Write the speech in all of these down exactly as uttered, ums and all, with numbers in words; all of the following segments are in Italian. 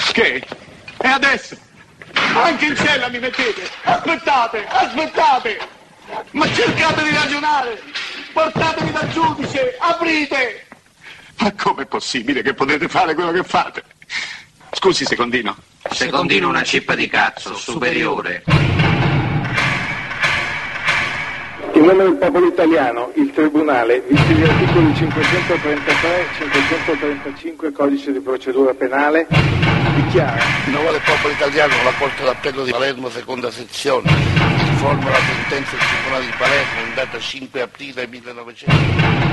Che? E adesso? Anche in cella mi mettete? Aspettate, aspettate! Ma cercate di ragionare! Portatemi dal giudice, aprite! Ma com'è possibile che potete fare quello che fate? Scusi, Secondino. Secondino una cippa di cazzo, superiore. In nome del popolo italiano, il Tribunale, visti gli articoli cinquecentotrentatré e cinquecentotrentacinque Codice di procedura penale, dichiara: In nome del popolo italiano, la Corte d'Appello di Palermo, seconda sezione, riforma la sentenza del Tribunale di Palermo in data cinque aprile millenovecento.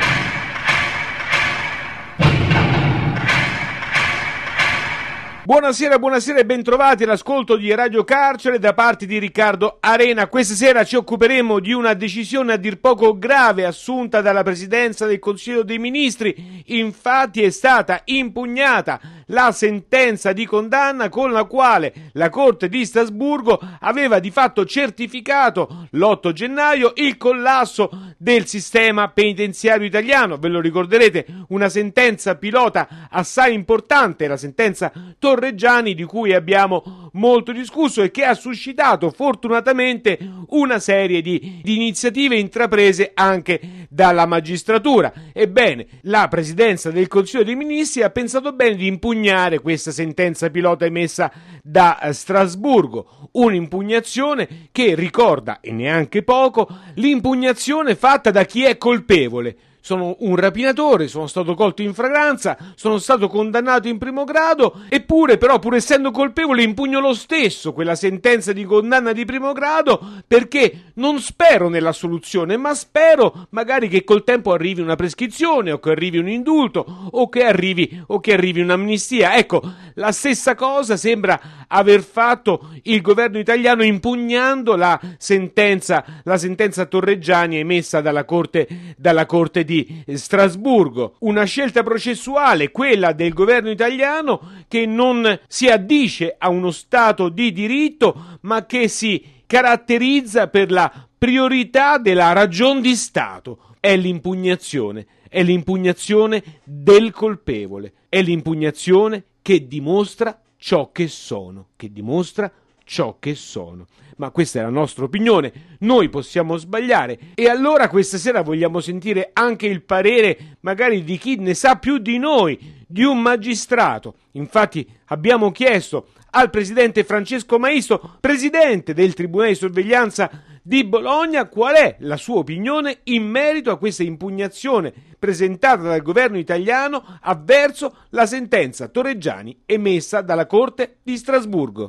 Buonasera, buonasera e bentrovati all'ascolto di Radio Carcere da parte di Riccardo Arena. Questa sera ci occuperemo di una decisione a dir poco grave assunta dalla Presidenza del Consiglio dei Ministri. Infatti è stata impugnata la sentenza di condanna con la quale la Corte di Strasburgo aveva di fatto certificato l'otto gennaio il collasso del sistema penitenziario italiano. Ve lo ricorderete, una sentenza pilota assai importante, la sentenza Torreggiani, di cui abbiamo molto discusso e che ha suscitato fortunatamente una serie di, di iniziative intraprese anche dalla magistratura. Ebbene, la Presidenza del Consiglio dei Ministri ha pensato bene di impugnare questa sentenza pilota emessa da Strasburgo, un'impugnazione che ricorda, e neanche poco, l'impugnazione fatta da chi è colpevole. Sono un rapinatore, sono stato colto in fragranza, sono stato condannato in primo grado, eppure però, pur essendo colpevole, impugno lo stesso quella sentenza di condanna di primo grado, perché non spero nell'assoluzione, ma spero magari che col tempo arrivi una prescrizione, o che arrivi un indulto, o che arrivi, o che arrivi un'amnistia. Ecco, la stessa cosa sembra aver fatto il governo italiano impugnando la sentenza, la sentenza Torreggiani emessa dalla Corte, dalla Corte di di Strasburgo. Una scelta processuale, quella del governo italiano, che non si addice a uno Stato di diritto, ma che si caratterizza per la priorità della ragion di Stato. È l'impugnazione, è l'impugnazione del colpevole, è l'impugnazione che dimostra ciò che sono, che dimostra ciò che sono. Ma questa è la nostra opinione, noi possiamo sbagliare, e allora questa sera vogliamo sentire anche il parere magari di chi ne sa più di noi, di un magistrato. Infatti abbiamo chiesto al presidente Francesco Maisto, presidente del Tribunale di Sorveglianza di Bologna, qual è la sua opinione in merito a questa impugnazione presentata dal governo italiano avverso la sentenza Torreggiani emessa dalla Corte di Strasburgo.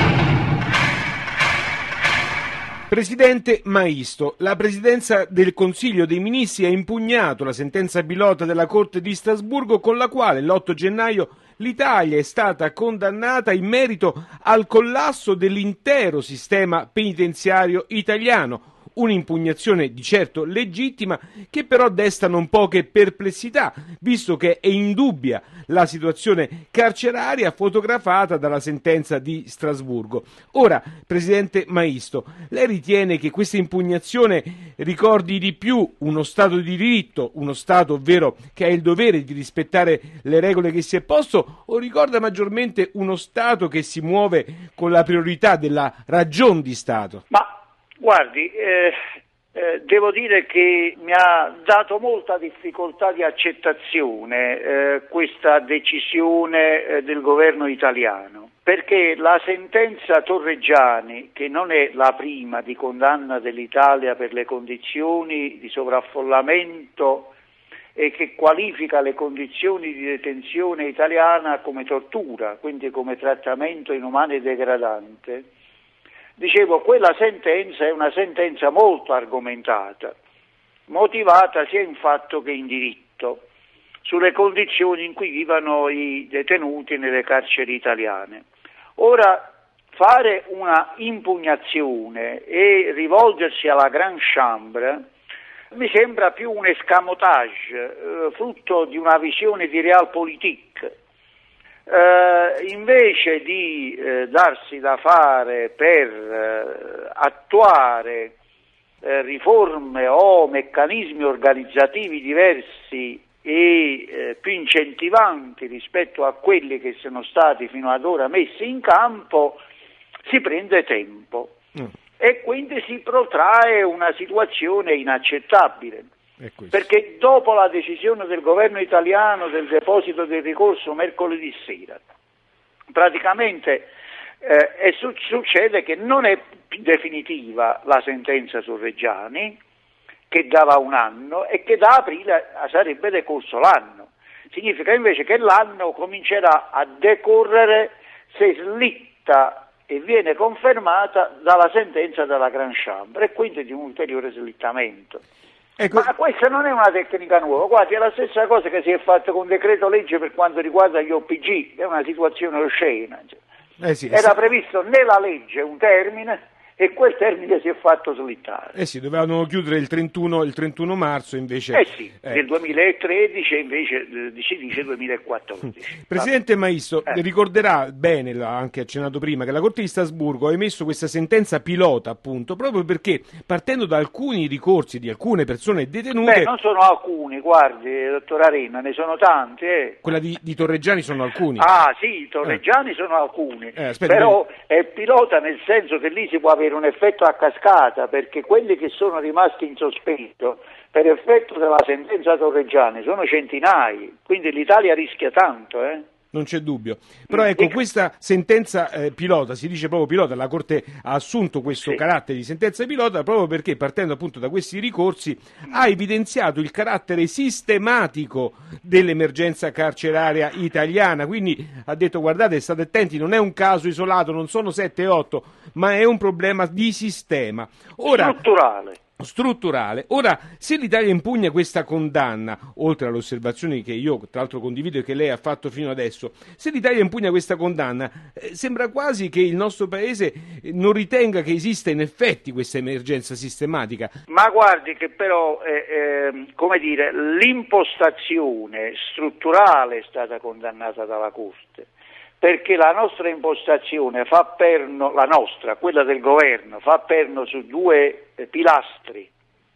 Presidente Maisto, la Presidenza del Consiglio dei Ministri ha impugnato la sentenza pilota della Corte di Strasburgo con la quale l'otto gennaio l'Italia è stata condannata in merito al collasso dell'intero sistema penitenziario italiano. Un'impugnazione di certo legittima, che però desta non poche perplessità, visto che è indubbia la situazione carceraria fotografata dalla sentenza di Strasburgo. Ora, Presidente Maisto, lei ritiene che questa impugnazione ricordi di più uno Stato di diritto, uno Stato ovvero che ha il dovere di rispettare le regole che si è posto, o ricorda maggiormente uno Stato che si muove con la priorità della ragion di Stato? Ma Guardi, eh, eh, devo dire che mi ha dato molta difficoltà di accettazione eh, questa decisione eh, del governo italiano, perché la sentenza Torreggiani, che non è la prima di condanna dell'Italia per le condizioni di sovraffollamento e che qualifica le condizioni di detenzione italiana come tortura, quindi come trattamento inumano e degradante, dicevo, quella sentenza è una sentenza molto argomentata, motivata sia in fatto che in diritto, sulle condizioni in cui vivono i detenuti nelle carceri italiane. Ora, fare una impugnazione e rivolgersi alla Grande Chambre mi sembra più un escamotage, eh, frutto di una visione di realpolitik. Uh, invece di uh, darsi da fare per uh, attuare uh, riforme o meccanismi organizzativi diversi e eh, più incentivanti rispetto a quelli che sono stati fino ad ora messi in campo, si prende tempo mm. e quindi si protrae una situazione inaccettabile. Perché dopo la decisione del governo italiano del deposito del ricorso mercoledì sera, praticamente eh, è, succede che non è definitiva la sentenza su Reggiani, che dava un anno e che da aprile sarebbe decorso l'anno. Significa invece che l'anno comincerà a decorrere se slitta e viene confermata dalla sentenza della Gran Chambre e quindi di un ulteriore slittamento. Ecco. Ma questa non è una tecnica nuova, guardi, è la stessa cosa che si è fatta con decreto legge per quanto riguarda gli O P G, è una situazione oscena. Eh sì, Era sì. previsto nella legge un termine e quel termine si è fatto slittare. Eh sì, dovevano chiudere il trentuno, il trentuno marzo invece... Eh sì, eh. del duemilatredici invece si dice duemilaquattordici. Presidente Maisto, eh. ricorderà bene, l'ha anche accennato prima, che la Corte di Strasburgo ha emesso questa sentenza pilota, appunto, proprio perché partendo da alcuni ricorsi di alcune persone detenute... Beh, non sono alcuni, guardi, dottor Arena, ne sono tanti. Eh. Quella di, di Torreggiani sono alcuni. Ah sì, i Torreggiani eh. sono alcuni, eh, aspetta, però è pilota nel senso che lì si può avere un effetto a cascata, perché quelli che sono rimasti in sospetto per effetto della sentenza Torreggiani sono centinaia, quindi l'Italia rischia tanto, eh? Non c'è dubbio, però ecco, questa sentenza eh, pilota, si dice proprio pilota, la Corte ha assunto questo sì. carattere di sentenza pilota proprio perché partendo appunto da questi ricorsi ha evidenziato il carattere sistematico dell'emergenza carceraria italiana, quindi ha detto guardate, state attenti, non è un caso isolato, non sono sette otto, ma è un problema di sistema. Ora, strutturale. strutturale. Ora, se l'Italia impugna questa condanna, oltre alle osservazioni che io tra l'altro condivido e che lei ha fatto fino adesso, se l'Italia impugna questa condanna, eh, sembra quasi che il nostro Paese non ritenga che esista in effetti questa emergenza sistematica. Ma guardi che però, eh, eh, come dire, l'impostazione strutturale è stata condannata dalla Corte, perché la nostra impostazione fa perno, la nostra, quella del governo, fa perno su due eh, pilastri.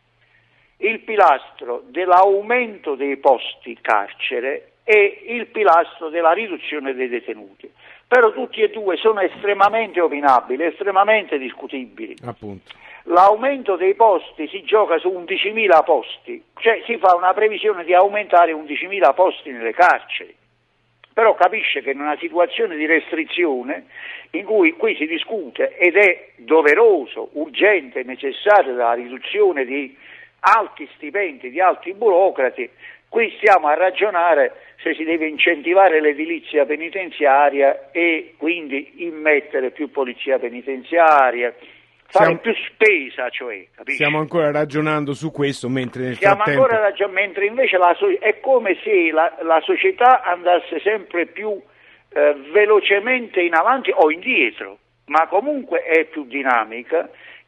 Il pilastro dell'aumento dei posti carcere e il pilastro della riduzione dei detenuti. Però tutti e due sono estremamente opinabili, estremamente discutibili. Appunto. L'aumento dei posti si gioca su undicimila posti, cioè si fa una previsione di aumentare undicimila posti nelle carceri. Però capisce che in una situazione di restrizione in cui qui si discute ed è doveroso, urgente, necessario la riduzione di alti stipendi, di alti burocrati, qui stiamo a ragionare se si deve incentivare l'edilizia penitenziaria e quindi immettere più polizia penitenziaria, fare Siamo... più spesa, cioè, capisci? Stiamo ancora ragionando su questo, mentre nel Stiamo frattempo... ancora ragionando, mentre invece la so... è come se la, la società andasse sempre più eh, velocemente in avanti o indietro, ma comunque è più dinamica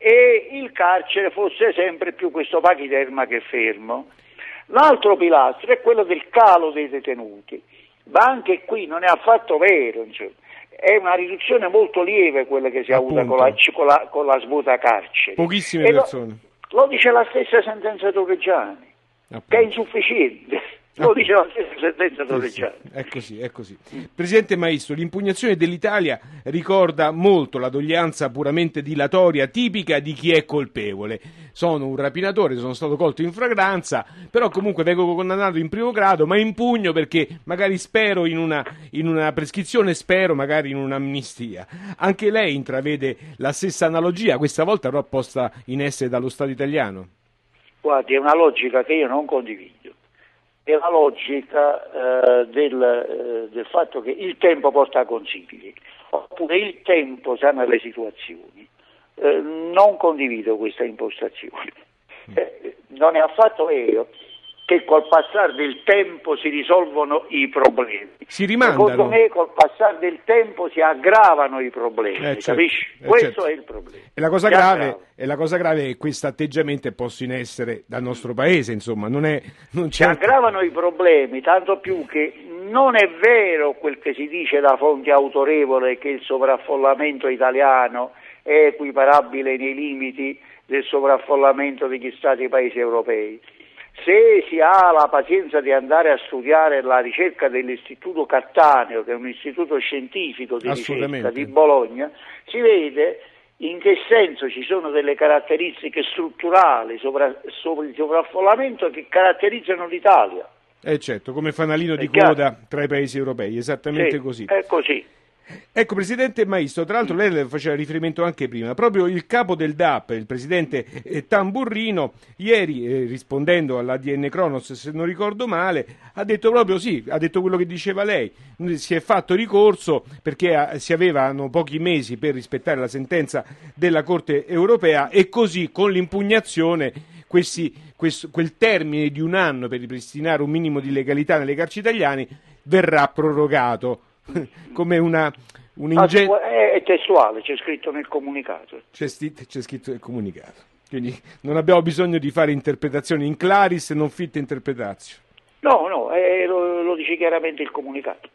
e il carcere fosse sempre più questo pachiderma che è fermo. L'altro pilastro è quello del calo dei detenuti, ma anche qui non è affatto vero, insomma. È una riduzione molto lieve quella che si è avuta con la, con la, con la svuota carcere. Pochissime e persone. Lo, lo dice la stessa sentenza Torreggiani, Appunto. che è insufficiente. Lo dice la stessa sentenza Torreggiani. Sì, sì, è così, è così. Presidente Maisto, l'impugnazione dell'Italia ricorda molto la doglianza puramente dilatoria tipica di chi è colpevole. Sono un rapinatore, sono stato colto in fragranza, però comunque vengo condannato in primo grado, ma impugno perché magari spero in una, in una prescrizione, spero magari in un'amnistia. Anche lei intravede la stessa analogia, questa volta però posta in essere dallo Stato italiano? Guardi, è una logica che io non condivido. È la logica eh, del, eh, del fatto che il tempo porta consigli, oppure il tempo sana le situazioni. Eh, non condivido questa impostazione. Eh, non è affatto vero che col passare del tempo si risolvono i problemi. Si rimandano. Secondo me col passare del tempo si aggravano i problemi, eh, certo, capisci? Eh, Questo certo. è il problema. E la cosa si grave, e la cosa grave è che questo atteggiamento è posto in essere dal nostro paese, insomma, non è non si certo. aggravano i problemi, tanto più che non è vero quel che si dice da fonti autorevoli che il sovraffollamento italiano è equiparabile nei limiti del sovraffollamento degli stati paesi europei. Se si ha la pazienza di andare a studiare la ricerca dell'Istituto Cattaneo, che è un istituto scientifico di ricerca di Bologna, si vede in che senso ci sono delle caratteristiche strutturali sopra, sopra il sovraffollamento che caratterizzano l'Italia. Eh certo, come fanalino è di chiaro. Coda tra i paesi europei, esattamente sì, così. È così. Ecco, Presidente Maisto, tra l'altro lei le faceva riferimento anche prima, proprio il capo del D A P, il Presidente eh, Tamburrino, ieri eh, rispondendo all'A D N Cronos, se non ricordo male, ha detto proprio sì, ha detto quello che diceva lei, si è fatto ricorso perché a, si avevano pochi mesi per rispettare la sentenza della Corte europea e così con l'impugnazione questi, questo, quel termine di un anno per ripristinare un minimo di legalità nelle carceri italiane verrà prorogato. Come una un ingen... è, è testuale, c'è scritto nel comunicato. C'è, sti... c'è scritto nel comunicato. Quindi non abbiamo bisogno di fare interpretazioni in claris e non fitte interpretatio. No, no, è, lo, lo dice chiaramente il comunicato.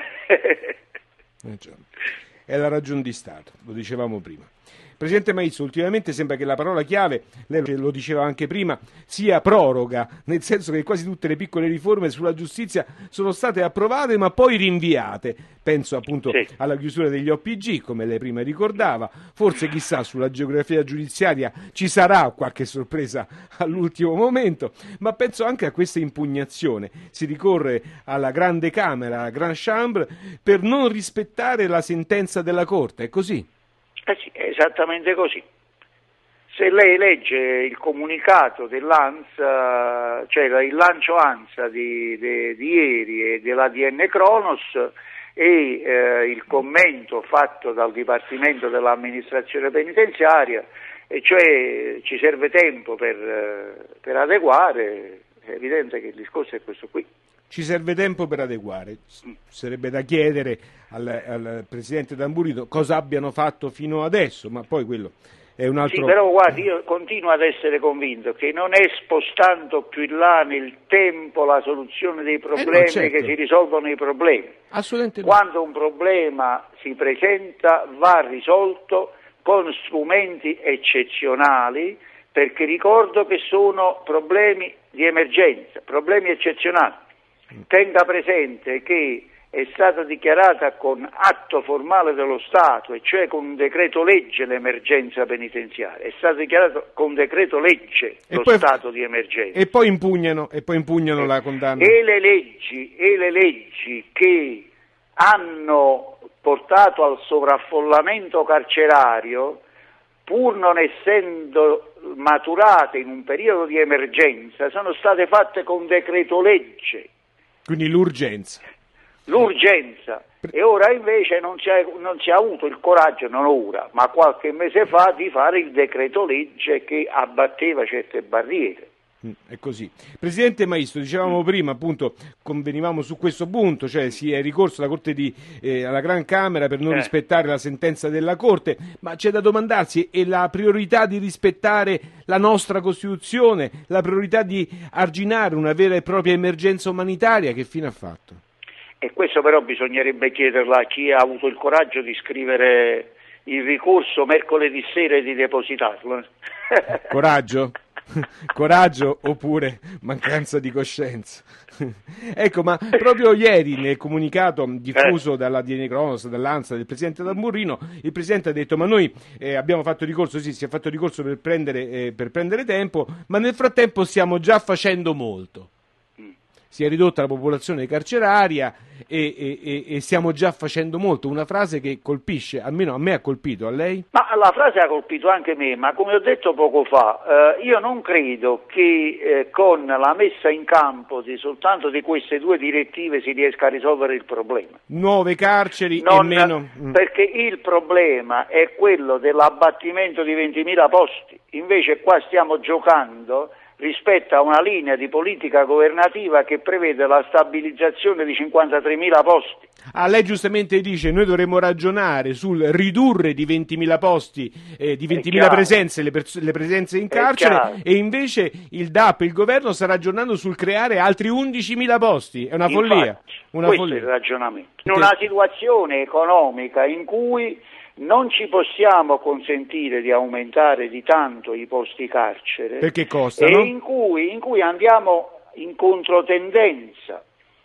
eh già. È la ragion di Stato, lo dicevamo prima. Presidente Maisto, ultimamente sembra che la parola chiave, lei lo diceva anche prima, sia proroga, nel senso che quasi tutte le piccole riforme sulla giustizia sono state approvate ma poi rinviate. Penso appunto sì. alla chiusura degli O P G, come lei prima ricordava, forse chissà sulla geografia giudiziaria ci sarà qualche sorpresa all'ultimo momento, ma penso anche a questa impugnazione. Si ricorre alla Grande Camera, alla Grand Chambre, per non rispettare la sentenza della Corte, è così? Eh sì, è esattamente così. Se lei legge il comunicato dell'ANSA, cioè il lancio ANSA di, di, di ieri e dell'A D N Cronos e eh, il commento fatto dal Dipartimento dell'Amministrazione Penitenziaria, e cioè ci serve tempo per, per adeguare, è evidente che il discorso è questo qui. Ci serve tempo per adeguare, sarebbe da chiedere al, al Presidente Tamburrino cosa abbiano fatto fino adesso, ma poi quello è un altro... Sì, però guardi, io continuo ad essere convinto che non è spostando più in là nel tempo la soluzione dei problemi eh no, certo. che si risolvono i problemi. Assolutamente. Quando un problema si presenta va risolto con strumenti eccezionali, perché ricordo che sono problemi di emergenza, problemi eccezionali. Tenga presente che è stata dichiarata con atto formale dello Stato, e cioè con un decreto legge, l'emergenza penitenziaria. È stato dichiarato con decreto legge lo poi, stato di emergenza. E poi impugnano, e poi impugnano e, la condanna. E le leggi, e le leggi che hanno portato al sovraffollamento carcerario, pur non essendo maturate in un periodo di emergenza, sono state fatte con decreto legge. Quindi l'urgenza. L'urgenza. E ora invece non si, è, non si è avuto il coraggio, non ora, ma qualche mese fa, di fare il decreto legge che abbatteva certe barriere. È così. Presidente Maisto, dicevamo prima, appunto, convenivamo su questo punto, cioè si è ricorso alla Corte di, eh, alla Gran Camera per non eh. rispettare la sentenza della Corte, ma c'è da domandarsi, è la priorità di rispettare la nostra Costituzione, la priorità di arginare una vera e propria emergenza umanitaria, che fine ha fatto? E questo però bisognerebbe chiederlo a chi ha avuto il coraggio di scrivere il ricorso mercoledì sera e di depositarlo. Coraggio? Coraggio oppure mancanza di coscienza? Ecco, ma proprio ieri nel comunicato diffuso dalla D N Cronos, dall'ANSA, del Presidente Tamburrino, il Presidente ha detto: ma noi eh, abbiamo fatto ricorso, sì, si è fatto ricorso per prendere, eh, per prendere tempo, ma nel frattempo stiamo già facendo molto. Si è ridotta la popolazione carceraria e, e, e, e stiamo già facendo molto. Una frase che colpisce, almeno a me ha colpito, a lei? Ma la frase ha colpito anche me, ma come ho detto poco fa, eh, io non credo che eh, con la messa in campo di soltanto di queste due direttive si riesca a risolvere il problema. Nuove carceri non, e meno... Perché il problema è quello dell'abbattimento di ventimila posti, invece qua stiamo giocando rispetto a una linea di politica governativa che prevede la stabilizzazione di cinquantatremila posti. Ah, lei giustamente dice noi dovremmo ragionare sul ridurre di ventimila posti, eh, di ventimila presenze le, pers- le presenze in carcere, e invece il D A P, il governo, sta ragionando sul creare altri undicimila posti. È una Infatti, follia. Una questo follia. è il ragionamento. In una situazione economica in cui non ci possiamo consentire di aumentare di tanto i posti carcere, perché costano, e in cui, in cui andiamo in controtendenza,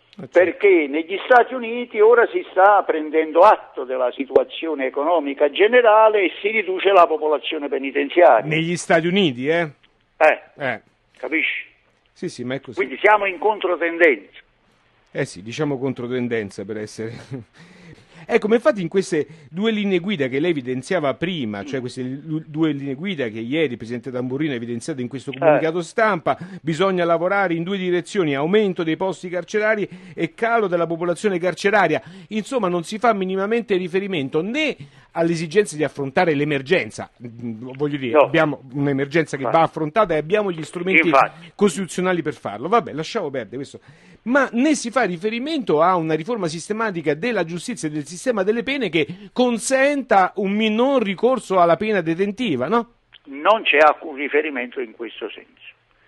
perché negli Stati Uniti ora si sta prendendo atto della situazione economica generale e si riduce la popolazione penitenziaria. Negli Stati Uniti, eh? Eh, Eh. capisci? Sì, sì, ma è così. Quindi siamo in controtendenza. Eh sì, diciamo controtendenza per essere... Ecco, ma infatti in queste due linee guida che lei evidenziava prima, cioè queste lu- due linee guida che ieri il Presidente Tamburrino ha evidenziato in questo comunicato stampa, bisogna lavorare in due direzioni, aumento dei posti carcerari e calo della popolazione carceraria. Insomma, non si fa minimamente riferimento né all'esigenza di affrontare l'emergenza, voglio dire, No. abbiamo un'emergenza che Infatti. va affrontata e abbiamo gli strumenti Infatti. costituzionali per farlo. Vabbè, lasciamo perdere questo. Ma né si fa riferimento a una riforma sistematica della giustizia e del sistema delle pene che consenta un minor ricorso alla pena detentiva, no? Non c'è alcun riferimento in questo senso.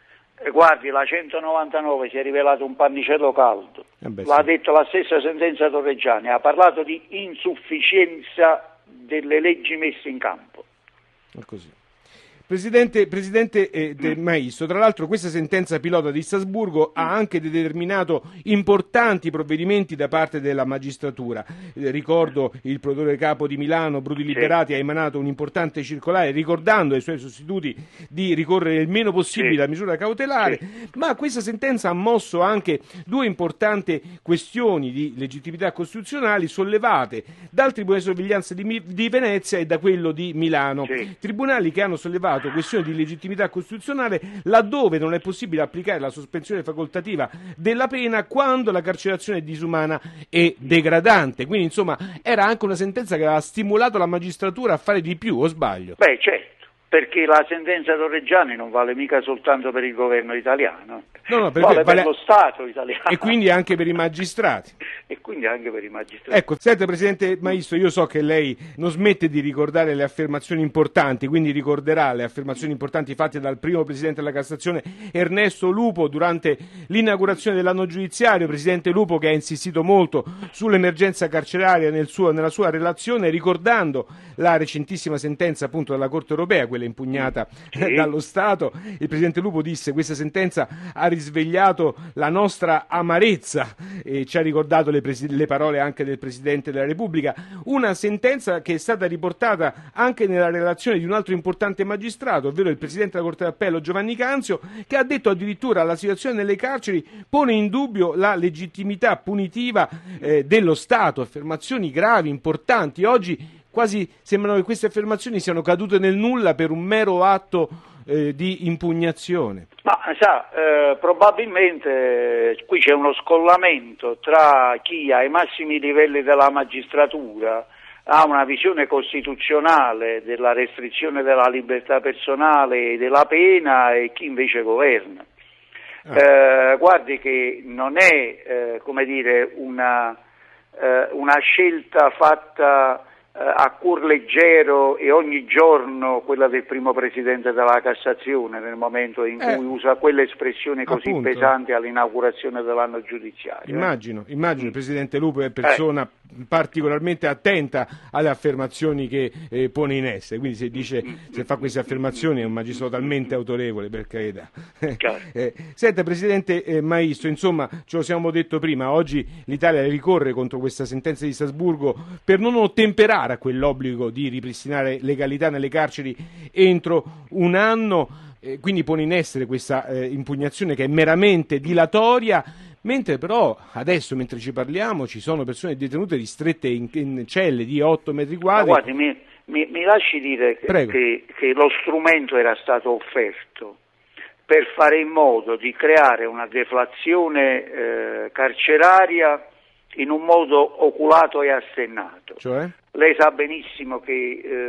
E guardi, la centonovantanove si è rivelato un pannicello caldo, Eh beh, l'ha sì. detto la stessa sentenza Torreggiani, ha parlato di insufficienza delle leggi messe in campo. È così. Presidente, Presidente eh, De Maistro, tra l'altro questa sentenza pilota di Strasburgo ha anche determinato importanti provvedimenti da parte della magistratura. Eh, ricordo il procuratore capo di Milano, Brudi Liberati, ha emanato un importante circolare ricordando ai suoi sostituti di ricorrere il meno possibile Sì. alla misura cautelare, Sì. ma questa sentenza ha mosso anche due importanti questioni di legittimità costituzionali sollevate dal Tribunale di sorveglianza di, Mi- di Venezia e da quello di Milano. Sì. Tribunali che hanno sollevato questioni di legittimità costituzionale laddove non è possibile applicare la sospensione facoltativa della pena quando la carcerazione è disumana e degradante. Quindi, insomma, era anche una sentenza che aveva stimolato la magistratura a fare di più, o sbaglio? Beh, certo, perché la sentenza Torreggiani non vale mica soltanto per il governo italiano, No, no, per- vale vale- per lo Stato italiano E quindi anche per i magistrati. e quindi anche per i magistrati. Ecco, senta Presidente Maistro, io so che lei non smette di ricordare le affermazioni importanti, quindi ricorderà le affermazioni importanti fatte dal primo Presidente della Cassazione Ernesto Lupo durante l'inaugurazione dell'anno giudiziario. Presidente Lupo che ha insistito molto sull'emergenza carceraria nel suo, nella sua relazione, ricordando la recentissima sentenza appunto della Corte Europea, quella impugnata Sì. dallo Stato. Il Presidente Lupo disse: questa sentenza ha risvegliato la nostra amarezza, e ci ha ricordato le, presi- le parole anche del Presidente della Repubblica, una sentenza che è stata riportata anche nella relazione di un altro importante magistrato, ovvero il Presidente della Corte d'Appello Giovanni Canzio, che ha detto addirittura la situazione nelle carceri pone in dubbio la legittimità punitiva eh, dello Stato, affermazioni gravi, importanti. Oggi quasi sembrano che queste affermazioni siano cadute nel nulla per un mero atto eh, di impugnazione. Ma sa, eh, probabilmente eh, qui c'è uno scollamento tra chi ai massimi livelli della magistratura ha una visione costituzionale della restrizione della libertà personale e della pena e chi invece governa. Ah. Eh, guardi che non è eh, come dire una, eh, una scelta fatta eh, a cuor leggero e ogni giorno quella del primo Presidente della Cassazione nel momento in Eh, cui usa quelle espressioni così appunto. pesanti all'inaugurazione dell'anno giudiziario. eh. Immagino, immagino il Presidente Lupo è persona particolarmente attenta alle affermazioni che eh, pone in essere, quindi se dice, se fa queste affermazioni è un magistrato talmente autorevole, per carità. Chiaro. Eh, senta Presidente eh, Maistro, insomma, ce lo siamo detto prima, oggi l'Italia ricorre contro questa sentenza di Strasburgo per non ottemperare a quell'obbligo di ripristinare legalità nelle carceri entro un anno, eh, quindi pone in essere questa eh, impugnazione che è meramente dilatoria. Mentre però adesso, mentre ci parliamo, ci sono persone detenute ristrette in, in celle di otto metri Ma quadri. guardi, mi, mi, mi lasci dire che, che, che lo strumento era stato offerto per fare in modo di creare una deflazione eh, carceraria in un modo oculato e assennato. Cioè? Lei sa benissimo che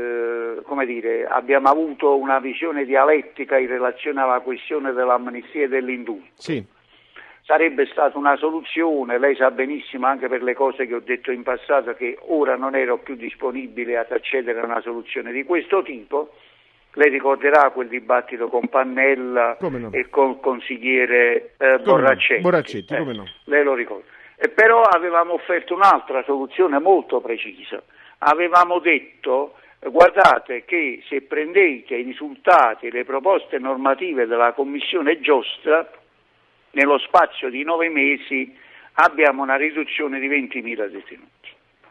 eh, come dire, abbiamo avuto una visione dialettica in relazione alla questione dell'amnistia e dell'indulto. Sì. Sarebbe stata una soluzione, lei sa benissimo anche per le cose che ho detto in passato che ora non ero più disponibile ad accedere a una soluzione di questo tipo. Lei ricorderà quel dibattito con Pannella no. e col consigliere eh, Come Borraccetti. no. Borraccetti, Eh, come no. Lei lo ricorda. E però avevamo offerto un'altra soluzione molto precisa. avevamo detto guardate che se prendete i risultati e le proposte normative della Commissione Giostra, nello spazio di nove mesi abbiamo una riduzione di ventimila detenuti.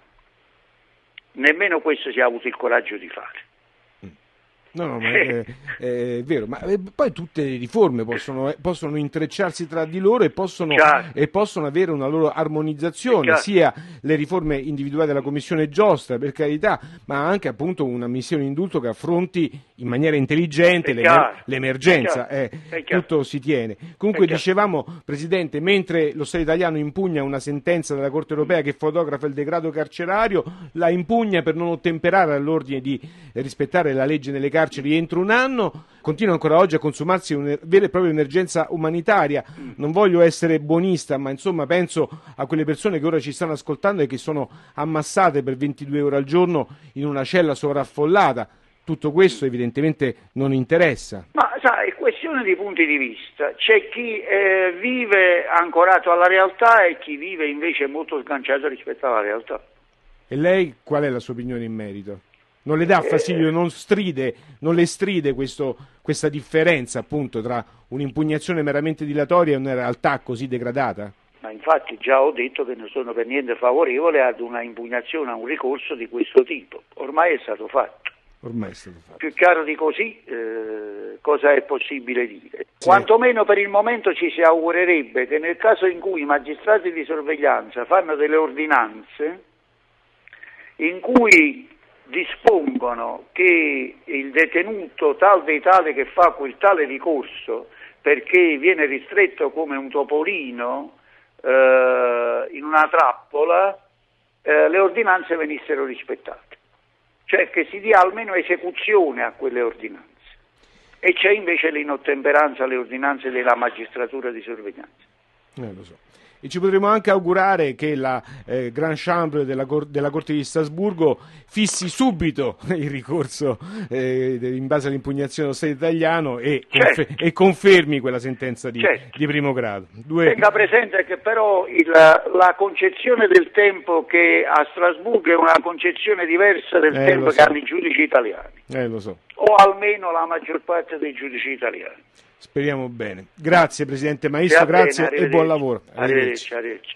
Nemmeno questo si ha avuto il coraggio di fare. No, no, ma è, è vero, ma poi tutte le riforme possono, possono intrecciarsi tra di loro e possono, e possono avere una loro armonizzazione, sia le riforme individuali della Commissione Giostra, per carità, ma anche appunto una missione indulto che affronti in maniera intelligente l'emer- l'emergenza, è eh, tutto si tiene. Comunque dicevamo, Presidente, mentre lo Stato italiano impugna una sentenza della Corte europea che fotografa il degrado carcerario, la impugna per non ottemperare all'ordine di rispettare la legge nelle carceri entro un anno, continua ancora oggi a consumarsi una vera e propria emergenza umanitaria. Non voglio essere buonista, ma insomma penso a quelle persone che ora ci stanno ascoltando e che sono ammassate per ventidue ore al giorno in una cella sovraffollata. Tutto questo evidentemente non interessa. Ma sai, è questione di punti di vista. C'è chi eh, vive ancorato alla realtà e chi vive invece molto sganciato rispetto alla realtà. E lei qual è la sua opinione in merito? Non le dà fastidio, non stride, non le stride questo, questa differenza appunto tra un'impugnazione meramente dilatoria e una realtà così degradata? Ma infatti già ho detto che non sono per niente favorevole ad una impugnazione, a un ricorso di questo tipo. Ormai è stato fatto. Ormai è stato fatto. Più chiaro di così eh, cosa è possibile dire? Sì. Quantomeno per il momento ci si augurerebbe che nel caso in cui i magistrati di sorveglianza fanno delle ordinanze in cui dispongono che il detenuto tal dei tale che fa quel tale ricorso perché viene ristretto come un topolino eh, in una trappola, eh, le ordinanze venissero rispettate, cioè che si dia almeno esecuzione a quelle ordinanze, e c'è invece l'inottemperanza alle ordinanze della magistratura di sorveglianza. Eh, lo so. E ci potremmo anche augurare che la eh, Grand Chambre della, Cor- della Corte di Strasburgo fissi subito il ricorso eh, in base all'impugnazione dello Stato italiano e, confer- certo. e confermi quella sentenza di, certo. di primo grado. Due... Tenga presente che però il, la concezione del tempo che a Strasburgo è una concezione diversa del eh, tempo so. che hanno i giudici italiani, eh, lo so. o almeno la maggior parte dei giudici italiani. Speriamo bene. Grazie Presidente Maisto, grazie bene, e buon lavoro. Arrivederci. Arrivederci.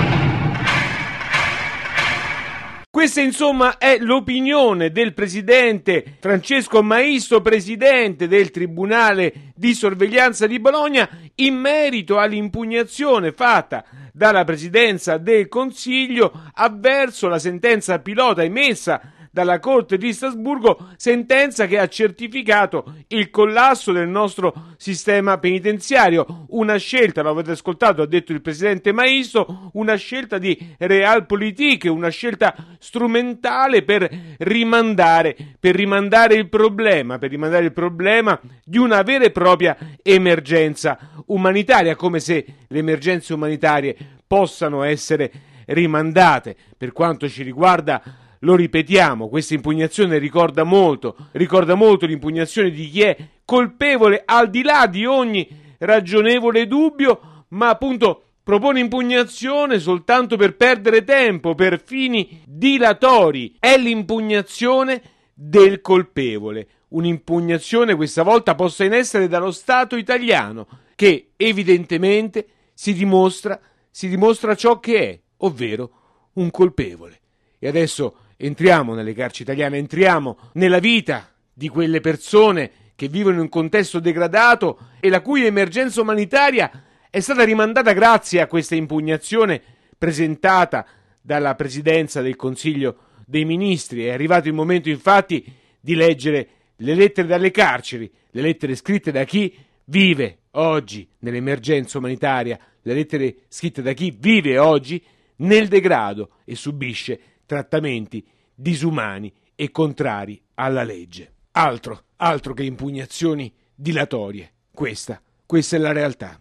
Questa insomma è l'opinione del Presidente Francesco Maisto, Presidente del Tribunale di Sorveglianza di Bologna, in merito all'impugnazione fatta dalla Presidenza del Consiglio avverso la sentenza pilota emessa dalla Corte di Strasburgo, sentenza che ha certificato il collasso del nostro sistema penitenziario. Una scelta, lo avete ascoltato, ha detto il Presidente Maisto, una scelta di realpolitik, una scelta strumentale per rimandare, per rimandare il problema, per rimandare il problema di una vera e propria emergenza umanitaria, come se le emergenze umanitarie possano essere rimandate. Per quanto ci riguarda, lo ripetiamo, questa impugnazione ricorda molto, ricorda molto l'impugnazione di chi è colpevole al di là di ogni ragionevole dubbio, ma appunto propone impugnazione soltanto per perdere tempo, per fini dilatori. È l'impugnazione del colpevole, un'impugnazione questa volta posta in essere dallo Stato italiano, che evidentemente si dimostra, si dimostra ciò che è, ovvero un colpevole. E adesso entriamo nelle carceri italiane, entriamo nella vita di quelle persone che vivono in un contesto degradato e la cui emergenza umanitaria è stata rimandata grazie a questa impugnazione presentata dalla Presidenza del Consiglio dei Ministri. È arrivato il momento infatti di leggere le lettere dalle carceri, le lettere scritte da chi vive oggi nell'emergenza umanitaria, le lettere scritte da chi vive oggi nel degrado e subisce trattamenti disumani e contrari alla legge. Altro, altro che impugnazioni dilatorie. Questa, questa è la realtà.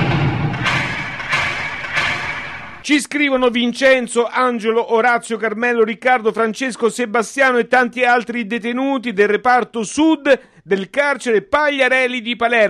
Ci scrivono Vincenzo, Angelo, Orazio, Carmelo, Riccardo, Francesco, Sebastiano e tanti altri detenuti del reparto sud del carcere Pagliarelli di Palermo,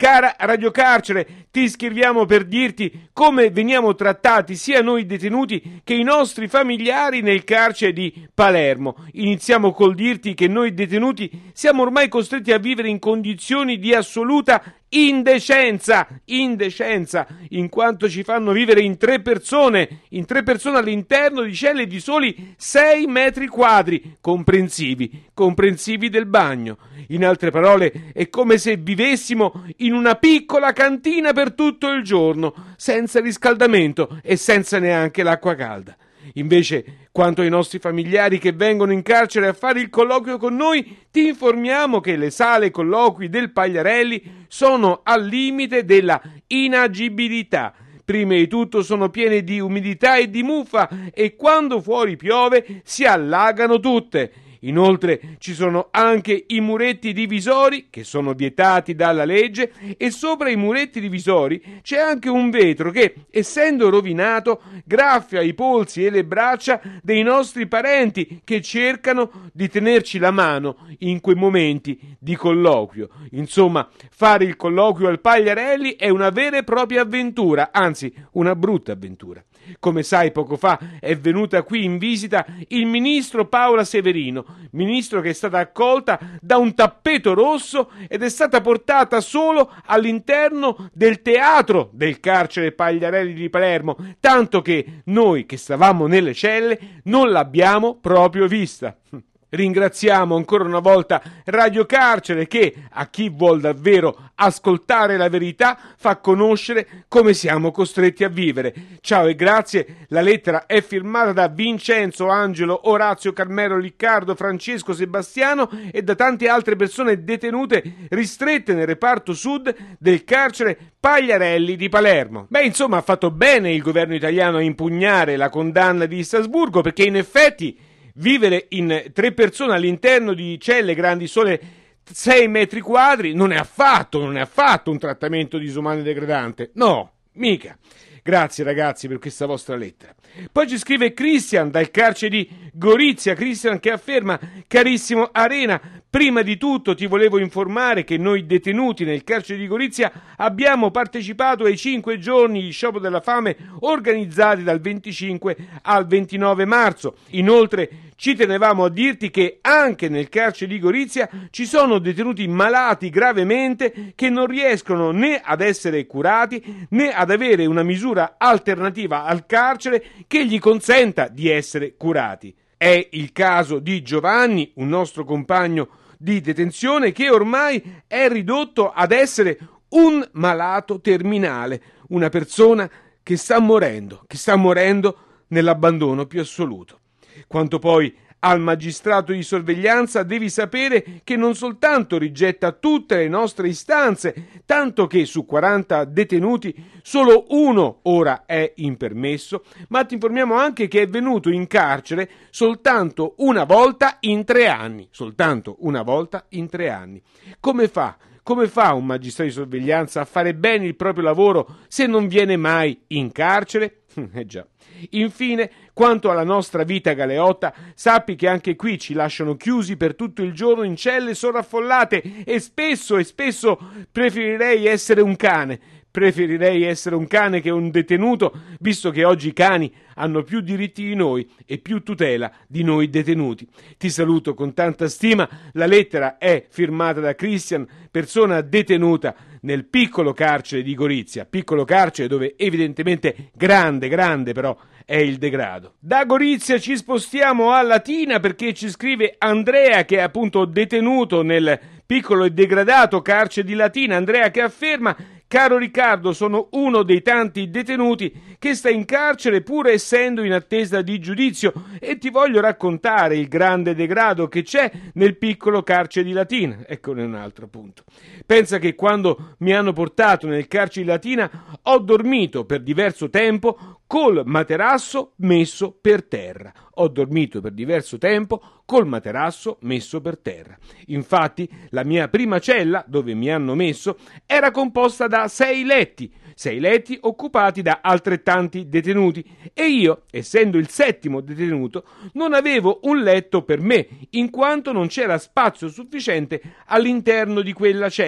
Cara Radio Carcere, ti scriviamo per dirti come veniamo trattati sia noi detenuti che i nostri familiari nel carcere di Palermo. Iniziamo col dirti che noi detenuti siamo ormai costretti a vivere in condizioni di assoluta indecenza, indecenza, in quanto ci fanno vivere in tre persone, in tre persone all'interno di celle di soli sei metri quadri, comprensivi, comprensivi del bagno. In altre parole, è come se vivessimo in una piccola cantina per tutto il giorno, senza riscaldamento e senza neanche l'acqua calda. Invece, quanto ai nostri familiari che vengono in carcere a fare il colloquio con noi, ti informiamo che le sale colloqui del Pagliarelli sono al limite della inagibilità. Prima di tutto sono piene di umidità e di muffa e quando fuori piove si allagano tutte. Inoltre ci sono anche i muretti divisori che sono vietati dalla legge e sopra i muretti divisori c'è anche un vetro che, essendo rovinato, graffia i polsi e le braccia dei nostri parenti che cercano di tenerci la mano in quei momenti di colloquio. Insomma, fare il colloquio al Pagliarelli è una vera e propria avventura, anzi una brutta avventura. Come sai, poco fa è venuta qui in visita il ministro Paola Severino, ministro che è stata accolta da un tappeto rosso ed è stata portata solo all'interno del teatro del carcere Pagliarelli di Palermo, tanto che noi che stavamo nelle celle non l'abbiamo proprio vista. Ringraziamo ancora una volta Radio Carcere che, a chi vuol davvero ascoltare la verità, fa conoscere come siamo costretti a vivere. Ciao e grazie. La lettera è firmata da Vincenzo, Angelo, Orazio, Carmelo, Riccardo, Francesco, Sebastiano e da tante altre persone detenute ristrette nel reparto sud del carcere Pagliarelli di Palermo. Beh, insomma, ha fatto bene il governo italiano a impugnare la condanna di Strasburgo, perché in effetti vivere in tre persone all'interno di celle grandi sole sei metri quadri non è affatto, non è affatto un trattamento disumano e degradante. No, mica. Grazie ragazzi per questa vostra lettera. Poi ci scrive Christian dal carcere di Gorizia, Christian che afferma: carissimo Arena, prima di tutto ti volevo informare che noi detenuti nel carcere di Gorizia abbiamo partecipato ai cinque giorni di sciopero della fame organizzati dal venticinque al ventinove marzo. Inoltre ci tenevamo a dirti che anche nel carcere di Gorizia ci sono detenuti malati gravemente che non riescono né ad essere curati né ad avere una misura alternativa al carcere che gli consenta di essere curati. È il caso di Giovanni, un nostro compagno di detenzione che ormai è ridotto ad essere un malato terminale, una persona che sta morendo, che sta morendo nell'abbandono più assoluto. Quanto poi al magistrato di sorveglianza, devi sapere che non soltanto rigetta tutte le nostre istanze, tanto che su quaranta detenuti solo uno ora è in permesso, ma ti informiamo anche che è venuto in carcere soltanto una volta in tre anni, soltanto una volta in tre anni. Come fa? Come fa un magistrato di sorveglianza a fare bene il proprio lavoro se non viene mai in carcere? Eh già. Infine, quanto alla nostra vita galeotta, sappi che anche qui ci lasciano chiusi per tutto il giorno in celle sovraffollate e spesso e spesso preferirei essere un cane. Preferirei essere un cane che un detenuto, visto che oggi i cani hanno più diritti di noi e più tutela di noi detenuti. Ti saluto con tanta stima. La lettera è firmata da Christian, persona detenuta nel piccolo carcere di Gorizia, piccolo carcere dove evidentemente grande, grande però è il degrado. Da Gorizia ci spostiamo a Latina perché ci scrive Andrea, che è appunto detenuto nel piccolo e degradato carcere di Latina. Andrea che afferma: caro Riccardo, sono uno dei tanti detenuti che sta in carcere pur essendo in attesa di giudizio e ti voglio raccontare il grande degrado che c'è nel piccolo carcere di Latina. Eccone un altro punto. Pensa che quando mi hanno portato nel carcere di Latina ho dormito per diverso tempo col materasso messo per terra. Ho dormito per diverso tempo col materasso messo per terra. Infatti, la mia prima cella, dove mi hanno messo, era composta da sei letti, sei letti occupati da altrettanti detenuti, e io, essendo il settimo detenuto, non avevo un letto per me, in quanto non c'era spazio sufficiente all'interno di quella cella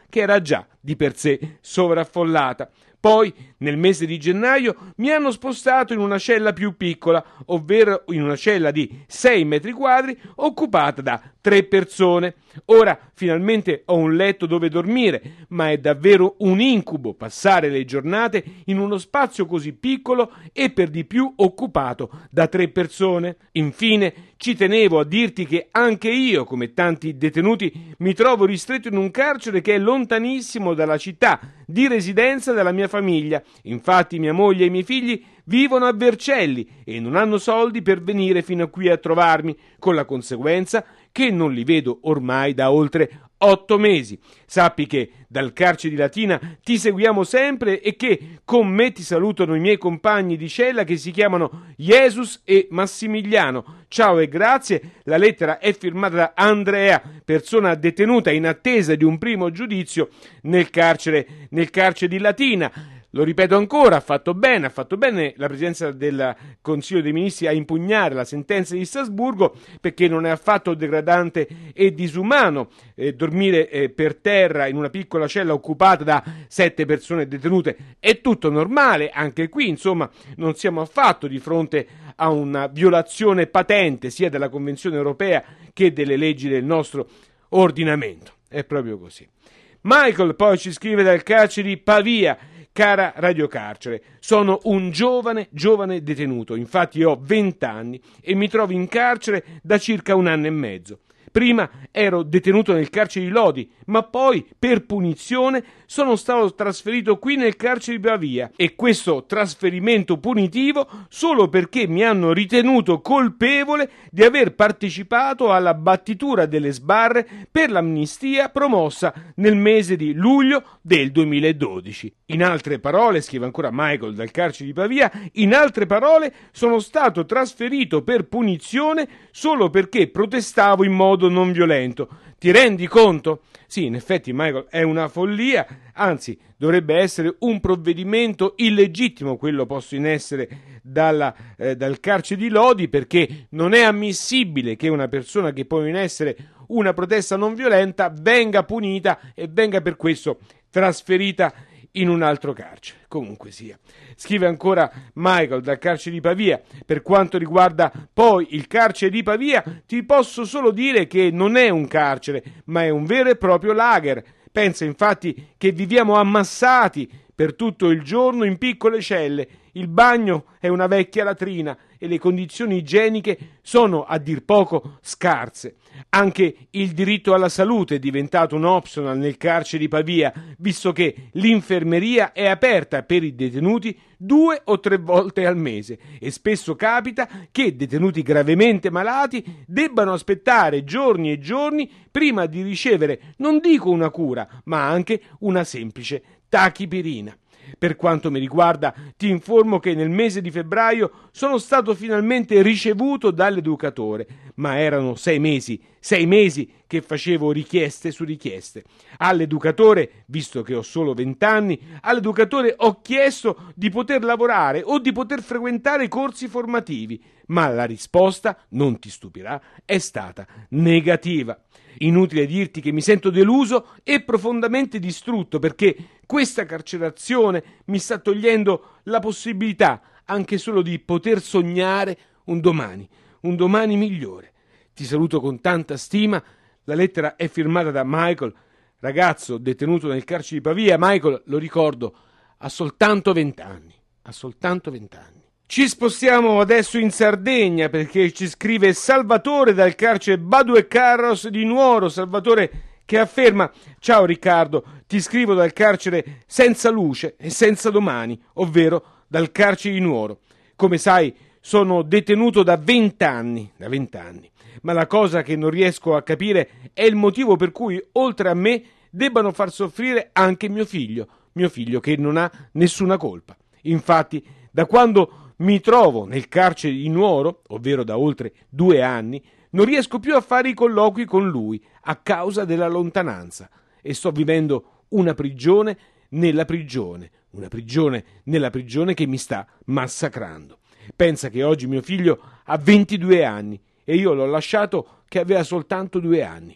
che era già di per sé sovraffollata. Poi, nel mese di gennaio, mi hanno spostato in una cella più piccola, ovvero in una cella di sei metri quadri occupata da tre persone. Ora finalmente ho un letto dove dormire, ma è davvero un incubo passare le giornate in uno spazio così piccolo e per di più occupato da tre persone. Infine, ci tenevo a dirti che anche io, come tanti detenuti, mi trovo ristretto in un carcere che è lontanissimo dalla città di residenza della mia famiglia. Infatti mia moglie e i miei figli vivono a Vercelli e non hanno soldi per venire fino a qui a trovarmi, con la conseguenza che non li vedo ormai da oltre otto mesi. Sappi che dal carcere di Latina ti seguiamo sempre e che con me ti salutano i miei compagni di cella che si chiamano Jesus e Massimiliano. Ciao e grazie. La lettera è firmata da Andrea, persona detenuta in attesa di un primo giudizio nel carcere, nel carcere di Latina. Lo ripeto ancora, ha fatto bene, ha fatto bene la Presidenza del Consiglio dei Ministri a impugnare la sentenza di Strasburgo, perché non è affatto degradante e disumano eh, dormire eh, per terra in una piccola cella occupata da sette persone detenute. È tutto normale, anche qui insomma non siamo affatto di fronte a una violazione patente sia della Convenzione europea che delle leggi del nostro ordinamento. È proprio così. Michael poi ci scrive dal carcere di Pavia: cara Radio Carcere, sono un giovane, giovane detenuto, infatti ho venti anni e mi trovo in carcere da circa un anno e mezzo. Prima ero detenuto nel carcere di Lodi, ma poi, per punizione, sono stato trasferito qui nel carcere di Pavia, e questo trasferimento punitivo solo perché mi hanno ritenuto colpevole di aver partecipato alla battitura delle sbarre per l'amnistia promossa nel mese di luglio del duemiladodici. In altre parole, scrive ancora Michael dal carcere di Pavia, in altre parole sono stato trasferito per punizione solo perché protestavo in modo non violento. Ti rendi conto? Sì, in effetti, Michael, è una follia, anzi dovrebbe essere un provvedimento illegittimo quello posto in essere dalla, eh, dal carcere di Lodi, perché non è ammissibile che una persona che pone in essere una protesta non violenta venga punita e venga per questo trasferita in un altro carcere. Comunque sia. Scrive ancora Michael dal carcere di Pavia: per quanto riguarda poi il carcere di Pavia, ti posso solo dire che non è un carcere, ma è un vero e proprio lager. Pensa infatti che viviamo ammassati per tutto il giorno in piccole celle. Il bagno è una vecchia latrina e le condizioni igieniche sono a dir poco scarse. Anche il diritto alla salute è diventato un optional nel carcere di Pavia, visto che l'infermeria è aperta per i detenuti due o tre volte al mese e spesso capita che detenuti gravemente malati debbano aspettare giorni e giorni prima di ricevere, non dico una cura, ma anche una semplice tachipirina. Per quanto mi riguarda, ti informo che nel mese di febbraio sono stato finalmente ricevuto dall'educatore, ma erano sei mesi, sei mesi che facevo richieste su richieste. All'educatore, visto che ho solo vent'anni, all'educatore ho chiesto di poter lavorare o di poter frequentare corsi formativi, ma la risposta, non ti stupirà, è stata negativa. Inutile dirti che mi sento deluso e profondamente distrutto, perché questa carcerazione mi sta togliendo la possibilità anche solo di poter sognare un domani, un domani migliore. Ti saluto con tanta stima. La lettera è firmata da Michael, ragazzo detenuto nel carcere di Pavia. Michael, lo ricordo, ha soltanto vent'anni, ha soltanto vent'anni. Ci spostiamo adesso in Sardegna, perché ci scrive Salvatore dal carcere Badue Carros di Nuoro. Salvatore che afferma: ciao Riccardo, ti scrivo dal carcere senza luce e senza domani, ovvero dal carcere di Nuoro. Come sai, sono detenuto da vent'anni, da vent'anni, ma la cosa che non riesco a capire è il motivo per cui, oltre a me, debbano far soffrire anche mio figlio, mio figlio che non ha nessuna colpa. Infatti, da quando mi trovo nel carcere di Nuoro, ovvero da oltre due anni, non riesco più a fare i colloqui con lui a causa della lontananza e sto vivendo una prigione nella prigione, una prigione nella prigione che mi sta massacrando. Pensa che oggi mio figlio ha ventidue anni e io l'ho lasciato che aveva soltanto due anni.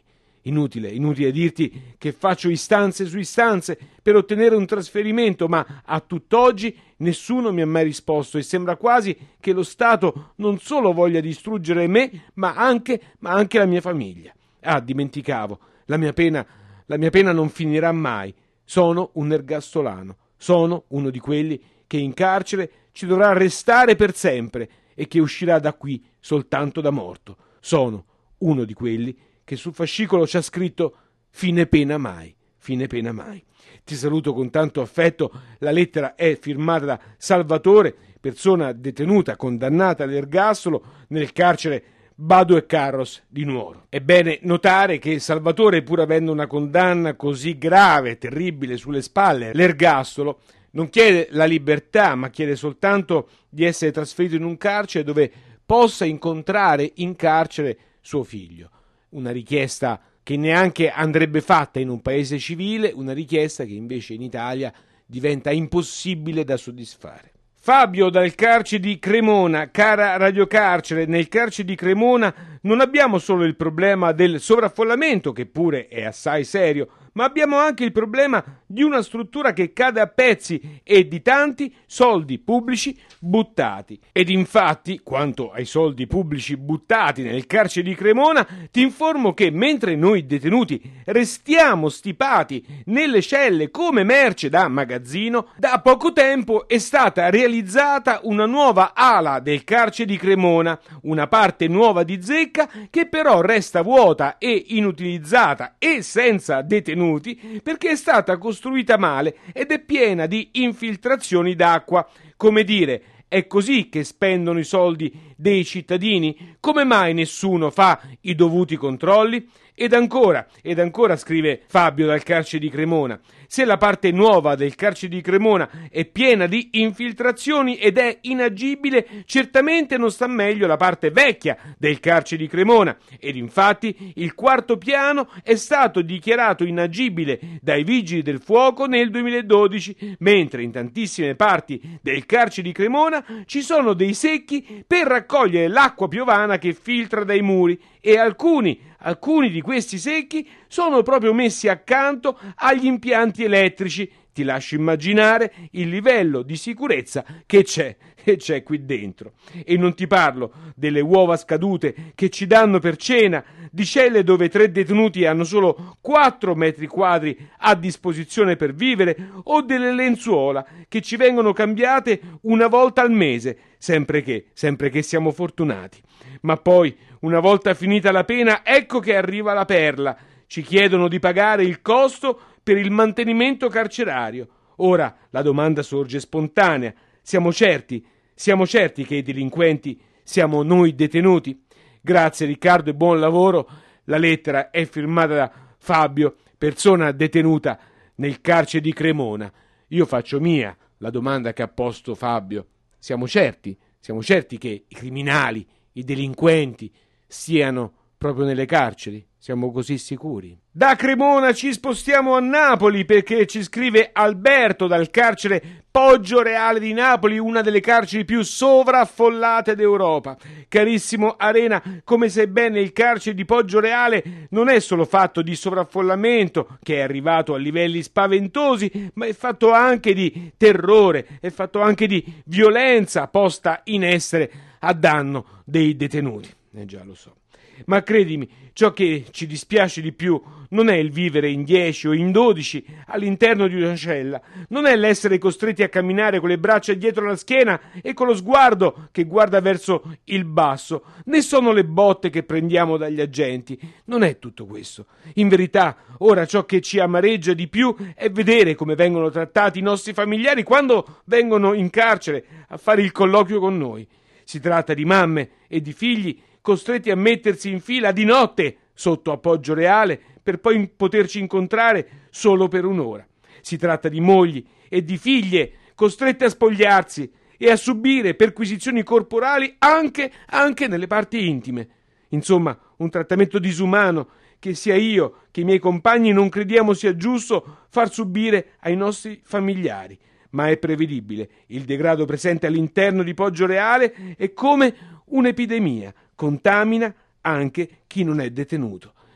Inutile, inutile dirti che faccio istanze su istanze per ottenere un trasferimento, ma a tutt'oggi nessuno mi ha mai risposto e sembra quasi che lo Stato non solo voglia distruggere me, ma anche, ma anche la mia famiglia. Ah, dimenticavo, la mia pena, la mia pena non finirà mai. Sono un ergastolano, sono uno di quelli che in carcere ci dovrà restare per sempre e che uscirà da qui soltanto da morto. Sono uno di quelli che sul fascicolo c'ha scritto fine pena mai, fine pena mai. Ti saluto con tanto affetto, la lettera è firmata da Salvatore, persona detenuta, condannata all'ergastolo nel carcere Bado e Carros di Nuoro. È bene notare che Salvatore, pur avendo una condanna così grave e terribile sulle spalle, l'ergastolo, non chiede la libertà, ma chiede soltanto di essere trasferito in un carcere dove possa incontrare in carcere suo figlio. Una richiesta che neanche andrebbe fatta in un paese civile, una richiesta che invece in Italia diventa impossibile da soddisfare. Fabio dal carcere di Cremona, cara Radio Carcere, nel carcere di Cremona non abbiamo solo il problema del sovraffollamento, che pure è assai serio, ma abbiamo anche il problema di una struttura che cade a pezzi e di tanti soldi pubblici buttati. Ed infatti, quanto ai soldi pubblici buttati nel carcere di Cremona, ti informo che mentre noi detenuti restiamo stipati nelle celle come merce da magazzino, da poco tempo è stata realizzata una nuova ala del carcere di Cremona, una parte nuova di zecca che però resta vuota e inutilizzata e senza detenuti perché è stata costruita male ed è piena di infiltrazioni d'acqua. Come dire, è così che spendono i soldi dei cittadini? Come mai nessuno fa i dovuti controlli? Ed ancora, ed ancora scrive Fabio dal carcere di Cremona, se la parte nuova del carcere di Cremona è piena di infiltrazioni ed è inagibile, certamente non sta meglio la parte vecchia del carcere di Cremona, ed infatti il quarto piano è stato dichiarato inagibile dai vigili del fuoco nel duemiladodici, mentre in tantissime parti del carcere di Cremona ci sono dei secchi per raccogliere l'acqua piovana che filtra dai muri, e alcuni, alcuni di questi secchi sono proprio messi accanto agli impianti elettrici. Ti lascio immaginare il livello di sicurezza che c'è, che c'è qui dentro. E non ti parlo delle uova scadute che ci danno per cena, di celle dove tre detenuti hanno solo quattro metri quadri a disposizione per vivere, o delle lenzuola che ci vengono cambiate una volta al mese, sempre che, sempre che siamo fortunati. Ma poi, una volta finita la pena, ecco che arriva la perla. Ci chiedono di pagare il costo per il mantenimento carcerario. Ora la domanda sorge spontanea: siamo certi, siamo certi che i delinquenti siamo noi detenuti? Grazie Riccardo e buon lavoro. La lettera è firmata da Fabio, persona detenuta nel carcere di Cremona. Io faccio mia la domanda che ha posto Fabio. Siamo certi, siamo certi che i criminali, i delinquenti siano proprio nelle carceri? Siamo così sicuri? Da Cremona ci spostiamo a Napoli, perché ci scrive Alberto dal carcere Poggio Reale di Napoli, una delle carceri più sovraffollate d'Europa. Carissimo Arena, come sai bene, il carcere di Poggio Reale non è solo fatto di sovraffollamento, che è arrivato a livelli spaventosi, ma è fatto anche di terrore, è fatto anche di violenza posta in essere a danno dei detenuti. Eh già, lo so. Ma credimi, ciò che ci dispiace di più non è il vivere in dieci o in dodici all'interno di una cella, non è l'essere costretti a camminare con le braccia dietro la schiena e con lo sguardo che guarda verso il basso, né sono le botte che prendiamo dagli agenti. Non è tutto questo. In verità, ora ciò che ci amareggia di più è vedere come vengono trattati i nostri familiari quando vengono in carcere a fare il colloquio con noi. Si tratta di mamme e di figli costretti a mettersi in fila di notte sotto a Poggio Reale per poi poterci incontrare solo per un'ora. Si tratta di mogli e di figlie costrette a spogliarsi e a subire perquisizioni corporali anche, anche nelle parti intime. Insomma, un trattamento disumano che sia io che i miei compagni non crediamo sia giusto far subire ai nostri familiari. Ma è prevedibile. Il degrado presente all'interno di Poggio Reale è come un'epidemia. Contamina anche chi non è detenuto.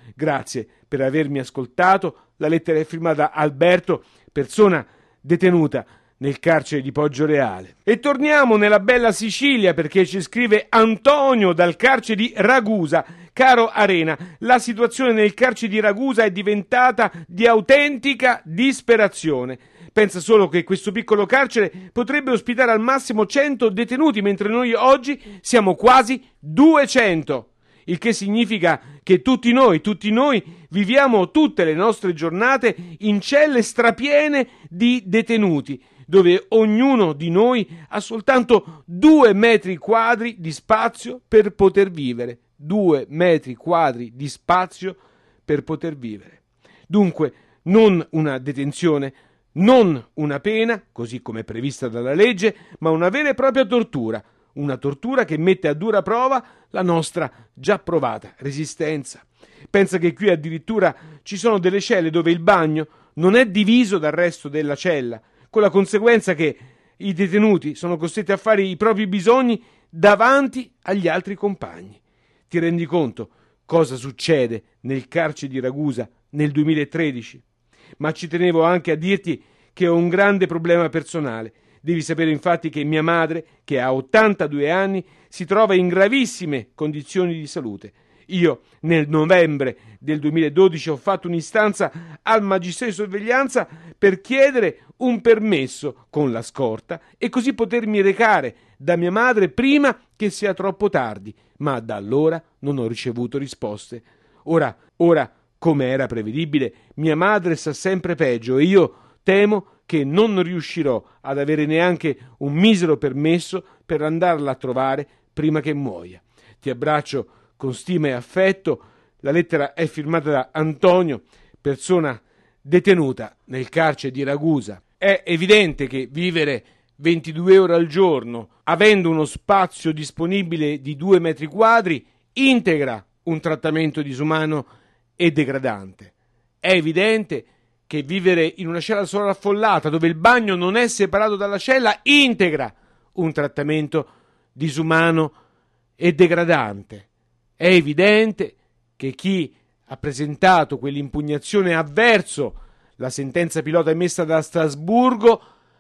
Grazie per avermi ascoltato. La lettera è firmata Alberto, persona detenuta nel carcere di Poggioreale. E torniamo nella bella Sicilia, perché ci scrive Antonio dal carcere di Ragusa. Caro Arena, la situazione nel carcere di Ragusa è diventata di autentica disperazione. Pensa solo che questo piccolo carcere potrebbe ospitare al massimo cento detenuti, mentre noi oggi siamo quasi duecento. Il che significa che tutti noi, tutti noi viviamo tutte le nostre giornate in celle strapiene di detenuti, dove ognuno di noi ha soltanto due metri quadri di spazio per poter vivere. Due metri quadri di spazio per poter vivere. Dunque, non una detenzione, non una pena, così come prevista dalla legge, ma una vera e propria tortura. Una tortura che mette a dura prova la nostra già provata resistenza. Pensa che qui addirittura ci sono delle celle dove il bagno non è diviso dal resto della cella, con la conseguenza che i detenuti sono costretti a fare i propri bisogni davanti agli altri compagni. Ti rendi conto cosa succede nel carcere di Ragusa nel duemilatredici? Ma ci tenevo anche a dirti che ho un grande problema personale. Devi sapere infatti che mia madre, che ha ottantadue anni, si trova in gravissime condizioni di salute. Io nel novembre del duemiladodici ho fatto un'istanza al magistrato di sorveglianza per chiedere un permesso con la scorta e così potermi recare da mia madre prima che sia troppo tardi, ma da allora non ho ricevuto risposte. Ora, ora, come era prevedibile, mia madre sta sempre peggio e io temo che non riuscirò ad avere neanche un misero permesso per andarla a trovare prima che muoia. Ti abbraccio con stima e affetto. La lettera è firmata da Antonio, persona detenuta nel carcere di Ragusa. È evidente che vivere ventidue ore al giorno, avendo uno spazio disponibile di due metri quadri, integra un trattamento disumano e degradante. È evidente che vivere in una cella sovraffollata, dove il bagno non è separato dalla cella, integra un trattamento disumano e degradante. È evidente che chi ha presentato quell'impugnazione avverso la sentenza pilota emessa da Strasburgo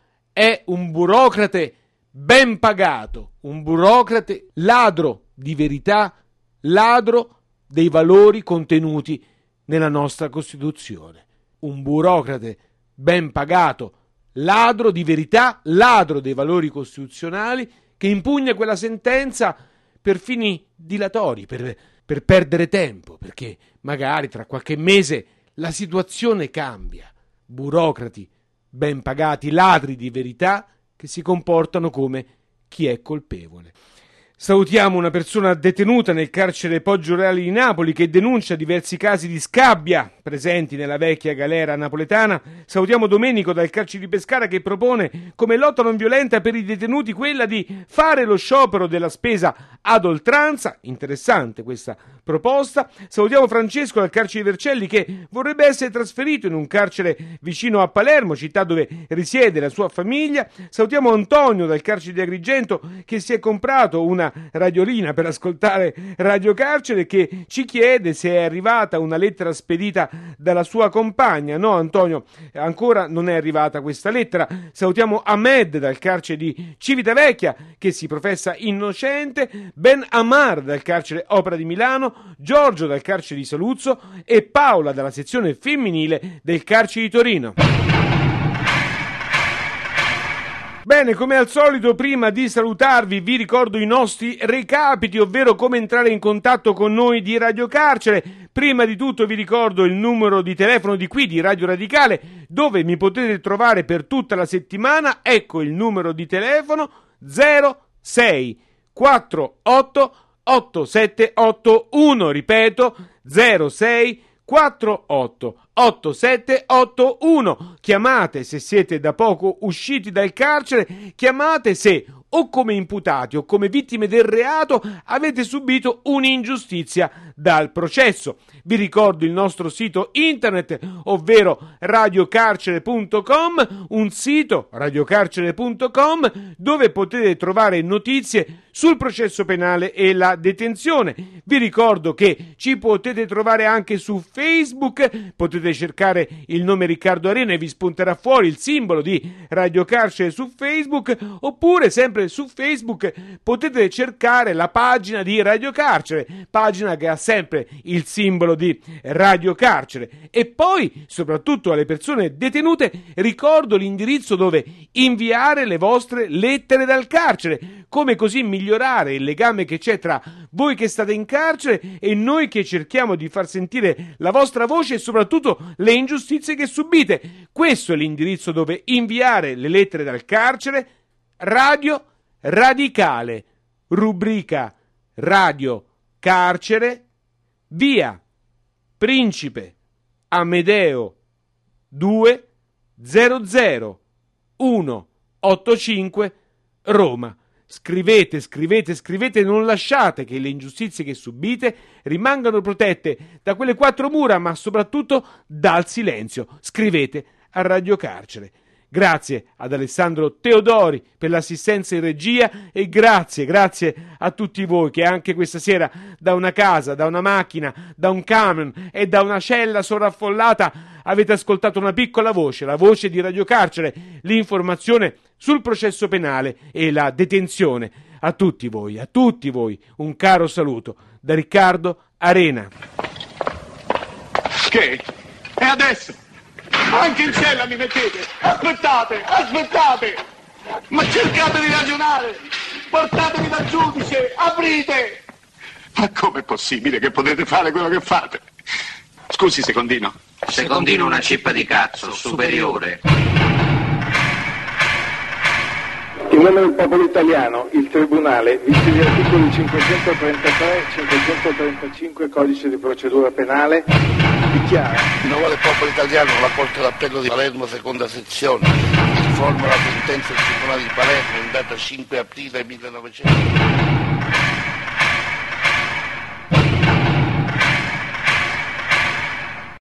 è un burocrate ben pagato, un burocrate ladro di verità, ladro dei valori contenuti nella nostra Costituzione. Un burocrate ben pagato, ladro di verità, ladro dei valori costituzionali, che impugna quella sentenza per fini dilatori, per, per perdere tempo, perché magari tra qualche mese la situazione cambia. Burocrati ben pagati, ladri di verità, che si comportano come chi è colpevole. Salutiamo una persona detenuta nel carcere Poggioreale di Napoli che denuncia diversi casi di scabbia presenti nella vecchia galera napoletana. Salutiamo Domenico dal carcere di Pescara che propone come lotta non violenta per i detenuti quella di fare lo sciopero della spesa ad oltranza. Interessante questa proposta. Salutiamo Francesco dal carcere di Vercelli che vorrebbe essere trasferito in un carcere vicino a Palermo, città dove risiede la sua famiglia. Salutiamo Antonio dal carcere di Agrigento che si è comprato una radiolina per ascoltare Radio Carcere, che ci chiede se è arrivata una lettera spedita dalla sua compagna. No, Antonio, ancora non è arrivata questa lettera. Salutiamo Ahmed dal carcere di Civitavecchia che si professa innocente, Ben Amar dal carcere Opera di Milano, Giorgio dal carcere di Saluzzo e Paola dalla sezione femminile del carcere di Torino. Bene, come al solito, prima di salutarvi vi ricordo i nostri recapiti, ovvero come entrare in contatto con noi di Radio Carcere. Prima di tutto vi ricordo il numero di telefono di qui, di Radio Radicale, dove mi potete trovare per tutta la settimana. Ecco il numero di telefono: zero sei quattro otto otto sette otto uno, ripeto zero sei quattro otto otto sette otto uno. Chiamate se siete da poco usciti dal carcere, chiamate se o come imputati o come vittime del reato avete subito un'ingiustizia dal processo. Vi ricordo il nostro sito internet, ovvero radiocarcere punto com, un sito radiocarcere punto com dove potete trovare notizie sul processo penale e la detenzione. Vi ricordo che ci potete trovare anche su Facebook, potete cercare il nome Riccardo Arena e vi spunterà fuori il simbolo di Radio Carcere su Facebook, oppure sempre su Facebook potete cercare la pagina di Radio Carcere, pagina che ha sempre il simbolo di Radio Carcere. E poi, soprattutto alle persone detenute, ricordo l'indirizzo dove inviare le vostre lettere dal carcere, come così migliorare il legame che c'è tra voi che state in carcere e noi che cerchiamo di far sentire la vostra voce e soprattutto le ingiustizie che subite. Questo è l'indirizzo dove inviare le lettere dal carcere. Radio Radicale, rubrica Radio Carcere, via Principe Amedeo due zero zero uno otto cinque Roma. Scrivete, scrivete, scrivete, non lasciate che le ingiustizie che subite rimangano protette da quelle quattro mura, ma soprattutto dal silenzio. Scrivete a Radio Carcere. Grazie ad Alessandro Teodori per l'assistenza in regia e grazie, grazie a tutti voi che anche questa sera da una casa, da una macchina, da un camion e da una cella sovraffollata avete ascoltato una piccola voce, la voce di Radio Carcere, l'informazione sul processo penale e la detenzione. A tutti voi, a tutti voi, un caro saluto da Riccardo Arena. Che? E adesso? Anche in cella mi mettete? Aspettate, aspettate! Ma cercate di ragionare! Portatemi dal giudice, aprite! Ma com'è possibile che potete fare quello che fate? Scusi, Secondino. Secondino una cippa di cazzo, superiore. In nome del popolo italiano, il Tribunale, visti gli articoli cinquecentotrentatré e cinquecentotrentacinque Codice di procedura penale, dichiara: In nome del popolo italiano, la Corte d'Appello di Palermo, seconda sezione, informa la sentenza del Tribunale di Palermo in data cinque aprile millenovecento.